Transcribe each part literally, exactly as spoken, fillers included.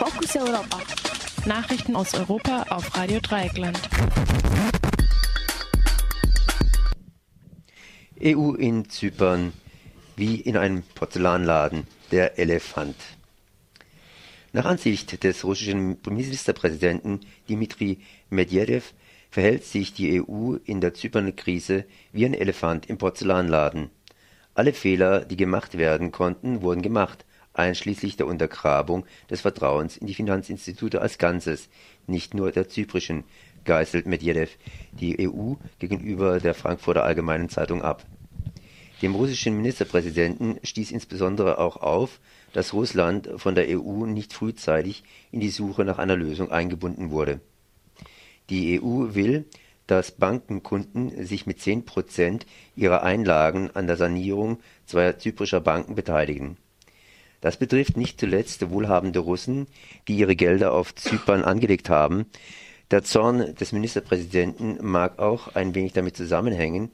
Fokus Europa. Nachrichten aus Europa auf Radio Dreieckland. E U in Zypern wie in einem Porzellanladen, der Elefant. Nach Ansicht des russischen Ministerpräsidenten Dmitri Medvedev verhält sich die E U in der Zypern-Krise wie ein Elefant im Porzellanladen. Alle Fehler, die gemacht werden konnten, wurden gemacht, einschließlich der Untergrabung des Vertrauens in die Finanzinstitute als Ganzes, nicht nur der zyprischen, geißelt Medvedev die E U gegenüber der Frankfurter Allgemeinen Zeitung ab. Dem russischen Ministerpräsidenten stieß insbesondere auch auf, dass Russland von der E U nicht frühzeitig in die Suche nach einer Lösung eingebunden wurde. Die E U will, dass Bankenkunden sich mit zehn Prozent ihrer Einlagen an der Sanierung zweier zyprischer Banken beteiligen. Das betrifft nicht zuletzt wohlhabende Russen, die ihre Gelder auf Zypern angelegt haben. Der Zorn des Ministerpräsidenten mag auch ein wenig damit zusammenhängen,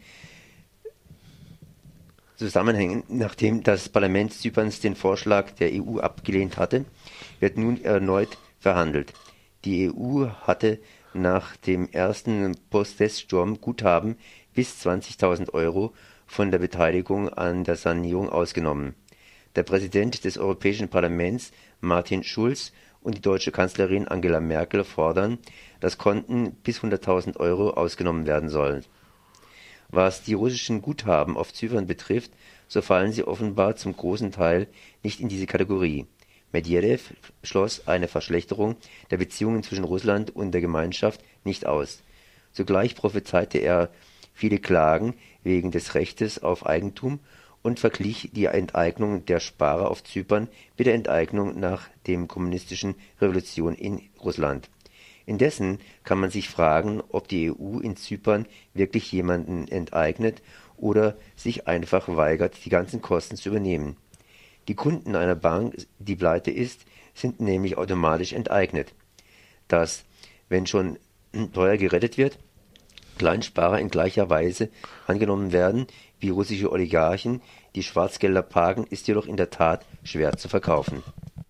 Zusammenhängen, nachdem das Parlament Zyperns den Vorschlag der E U abgelehnt hatte, wird nun erneut verhandelt. Die E U hatte nach dem ersten Post-Test-Sturm Guthaben bis zwanzigtausend Euro von der Beteiligung an der Sanierung ausgenommen. Der Präsident des Europäischen Parlaments, Martin Schulz, und die deutsche Kanzlerin Angela Merkel fordern, dass Konten bis hunderttausend Euro ausgenommen werden sollen. Was die russischen Guthaben auf Zypern betrifft, so fallen sie offenbar zum großen Teil nicht in diese Kategorie. Medvedev schloss eine Verschlechterung der Beziehungen zwischen Russland und der Gemeinschaft nicht aus. Zugleich prophezeite er viele Klagen wegen des Rechtes auf Eigentum und verglich die Enteignung der Sparer auf Zypern mit der Enteignung nach der kommunistischen Revolution in Russland. Indessen kann man sich fragen, ob die E U in Zypern wirklich jemanden enteignet oder sich einfach weigert, die ganzen Kosten zu übernehmen. Die Kunden einer Bank, die pleite ist, sind nämlich automatisch enteignet. Dass, wenn schon teuer gerettet wird, Kleinsparer in gleicher Weise angenommen werden wie russische Oligarchen, die Schwarzgelder parken, ist jedoch in der Tat schwer zu verkaufen.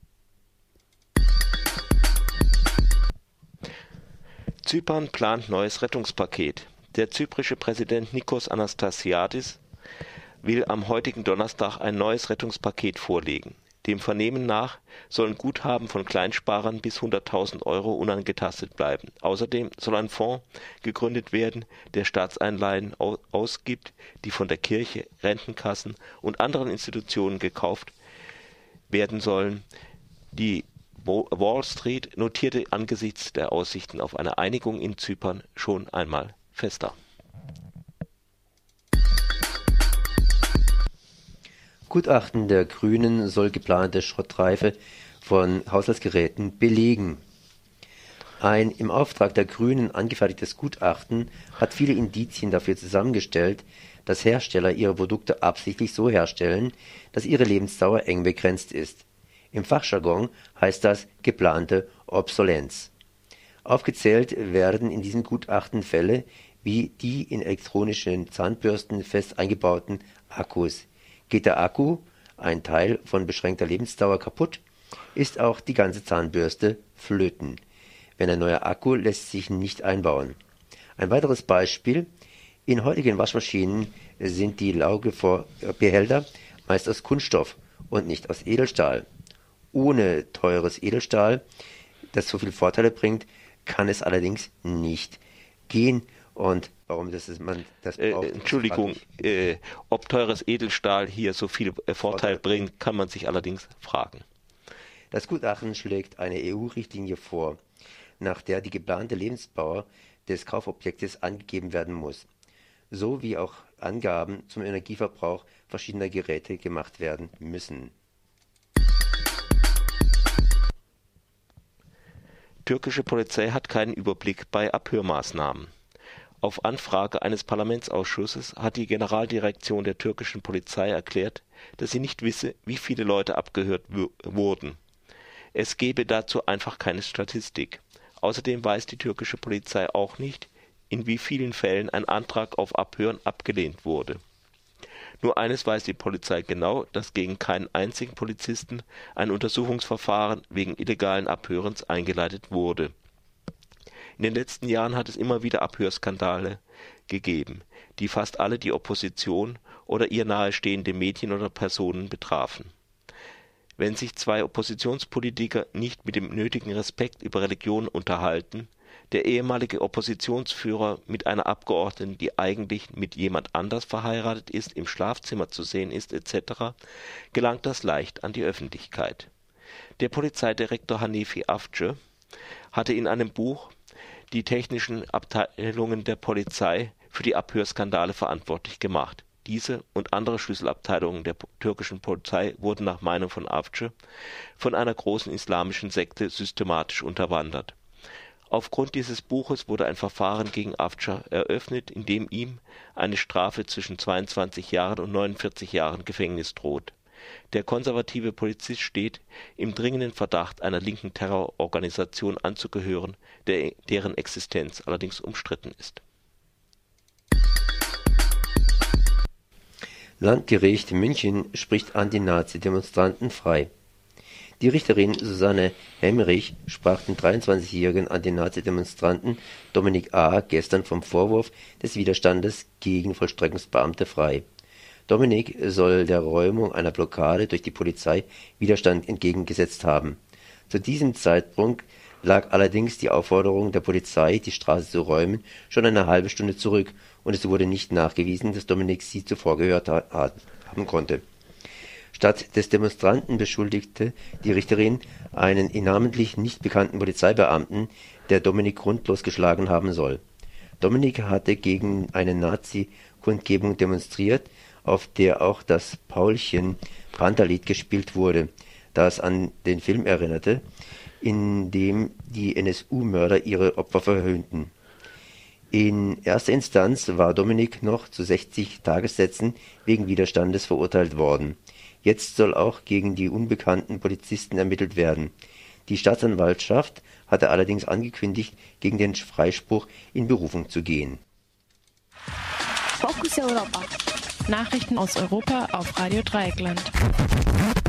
Zypern plant neues Rettungspaket. Der zyprische Präsident Nikos Anastasiadis will am heutigen Donnerstag ein neues Rettungspaket vorlegen. Dem Vernehmen nach sollen Guthaben von Kleinsparern bis hunderttausend Euro unangetastet bleiben. Außerdem soll ein Fonds gegründet werden, der Staatseinleihen ausgibt, die von der Kirche, Rentenkassen und anderen Institutionen gekauft werden sollen. Die Wall Street notierte angesichts der Aussichten auf eine Einigung in Zypern schon einmal fester. Gutachten der Grünen soll geplante Schrottreife von Haushaltsgeräten belegen. Ein im Auftrag der Grünen angefertigtes Gutachten hat viele Indizien dafür zusammengestellt, dass Hersteller ihre Produkte absichtlich so herstellen, dass ihre Lebensdauer eng begrenzt ist. Im Fachjargon heißt das geplante Obsolenz. Aufgezählt werden in diesem Gutachten Fälle wie die in elektronischen Zahnbürsten fest eingebauten Akkus. Geht der Akku, ein Teil von beschränkter Lebensdauer, kaputt, ist auch die ganze Zahnbürste flöten. Wenn ein neuer Akku lässt sich nicht einbauen. Ein weiteres Beispiel: In heutigen Waschmaschinen sind die Laugebehälter meist aus Kunststoff und nicht aus Edelstahl. Ohne teures Edelstahl, das so viele Vorteile bringt, kann es allerdings nicht gehen. Und warum das ist, man das braucht, äh, Entschuldigung, äh, ob teures Edelstahl hier so viele äh, Vorteile bringt, kann man sich allerdings fragen. Das Gutachten schlägt eine E U-Richtlinie vor, nach der die geplante Lebensdauer des Kaufobjektes angegeben werden muss, so wie auch Angaben zum Energieverbrauch verschiedener Geräte gemacht werden müssen. Türkische Polizei hat keinen Überblick bei Abhörmaßnahmen. Auf Anfrage eines Parlamentsausschusses hat die Generaldirektion der türkischen Polizei erklärt, dass sie nicht wisse, wie viele Leute abgehört wurden. Es gebe dazu einfach keine Statistik. Außerdem weiß die türkische Polizei auch nicht, in wie vielen Fällen ein Antrag auf Abhören abgelehnt wurde. Nur eines weiß die Polizei genau, dass gegen keinen einzigen Polizisten ein Untersuchungsverfahren wegen illegalen Abhörens eingeleitet wurde. In den letzten Jahren hat es immer wieder Abhörskandale gegeben, die fast alle die Opposition oder ihr nahestehende Medien oder Personen betrafen. Wenn sich zwei Oppositionspolitiker nicht mit dem nötigen Respekt über Religion unterhalten, der ehemalige Oppositionsführer mit einer Abgeordneten, die eigentlich mit jemand anders verheiratet ist, im Schlafzimmer zu sehen ist et cetera, gelangt das leicht an die Öffentlichkeit. Der Polizeidirektor Hanefi Avcı hatte in einem Buch die technischen Abteilungen der Polizei für die Abhörskandale verantwortlich gemacht. Diese und andere Schlüsselabteilungen der türkischen Polizei wurden nach Meinung von Avcı von einer großen islamischen Sekte systematisch unterwandert. Aufgrund dieses Buches wurde ein Verfahren gegen Avcı eröffnet, in dem ihm eine Strafe zwischen zweiundzwanzig Jahren und neunundvierzig Jahren Gefängnis droht. Der konservative Polizist steht im dringenden Verdacht, einer linken Terrororganisation anzugehören, der, deren Existenz allerdings umstritten ist. Landgericht München spricht Anti-Nazi-Demonstranten frei. Die Richterin Susanne Hemmerich sprach den dreiundzwanzigjährigen Anti-Nazi-Demonstranten Dominik A. gestern vom Vorwurf des Widerstandes gegen Vollstreckungsbeamte frei. Dominik soll der Räumung einer Blockade durch die Polizei Widerstand entgegengesetzt haben. Zu diesem Zeitpunkt lag allerdings die Aufforderung der Polizei, die Straße zu räumen, schon eine halbe Stunde zurück, und es wurde nicht nachgewiesen, dass Dominik sie zuvor gehört ha- haben konnte. Statt des Demonstranten beschuldigte die Richterin einen namentlich nicht bekannten Polizeibeamten, der Dominik grundlos geschlagen haben soll. Dominik hatte gegen eine Nazi-Kundgebung demonstriert, auf der auch das Paulchen-Pantherlied gespielt wurde, das an den Film erinnerte, in dem die N S U-Mörder ihre Opfer verhöhnten. In erster Instanz war Dominik noch zu sechzig Tagessätzen wegen Widerstandes verurteilt worden. Jetzt soll auch gegen die unbekannten Polizisten ermittelt werden. Die Staatsanwaltschaft hatte allerdings angekündigt, gegen den Freispruch in Berufung zu gehen. Fokus Europa. Nachrichten aus Europa auf Radio Dreieckland.